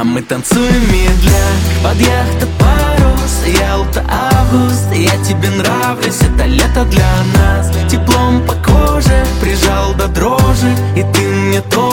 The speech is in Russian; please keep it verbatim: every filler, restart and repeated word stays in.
А мы танцуем медля под яхта парус. Ялта, август, я тебе нравлюсь. Это лето для нас. Теплом по коже прижал до дрожи, и ты мне тоже.